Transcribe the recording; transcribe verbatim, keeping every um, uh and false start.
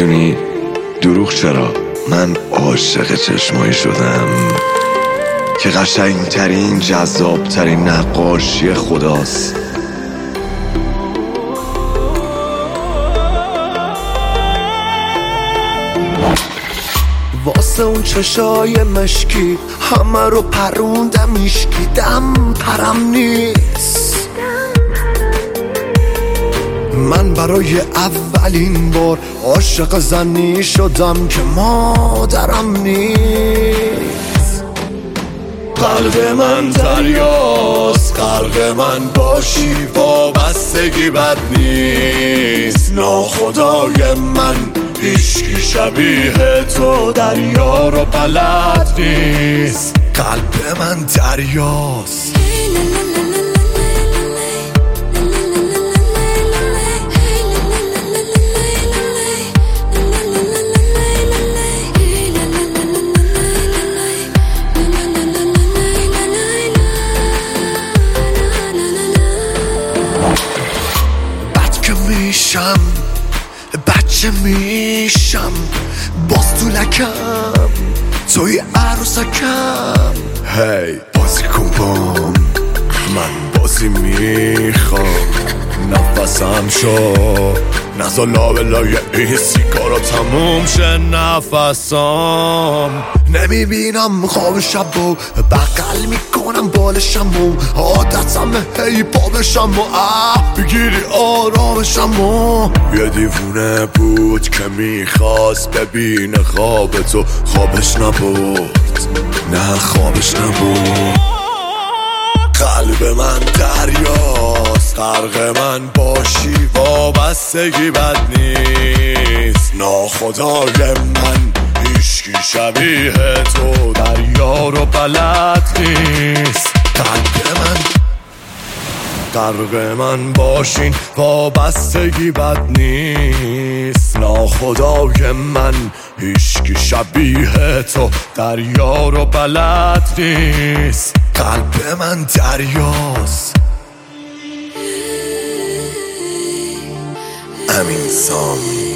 میدونی دروغ چرا؟ من عاشق چشمایی شدم که قشنگترین جذابترین نقاشی خداست. واسه اون چشای مشکی همه رو پروندم میشکی دم پرم نیست. من برای اولین بار عاشق زنی شدم که مادرم نیست. قلب من دریاست، غرق من باشی وابستگی بد نیست. ناخدای من هیچکی شبیه تو دریا رو بلد نیست. قلب من دریاست، بد که میشم بچه میشم باز تو لکم توی عروسکم. هی بازی کن بام، من بازی میخوام. نفسم شو نزا لابلای این سیگارا تموم شه نفسام. نمیبینم خواب شب و بغل میکنم بالشم و عادتم هی پا بشم و اه بگیری آرامشم. و یه دیوونه بود که میخواست ببینه خواب تو، خوابش نبود، نه خوابش نبود. قلب من دریاست، غرق من باشی وابستگی بد نیست. ناخدای من هیچکی شبیه تو دریا رو بلد نیست. قلب من غرق من باشین وابستگی بد نیست. ناخدای من هیچکی شبیه تو دریا رو بلد نیست. قلب من دریاست. امین سام.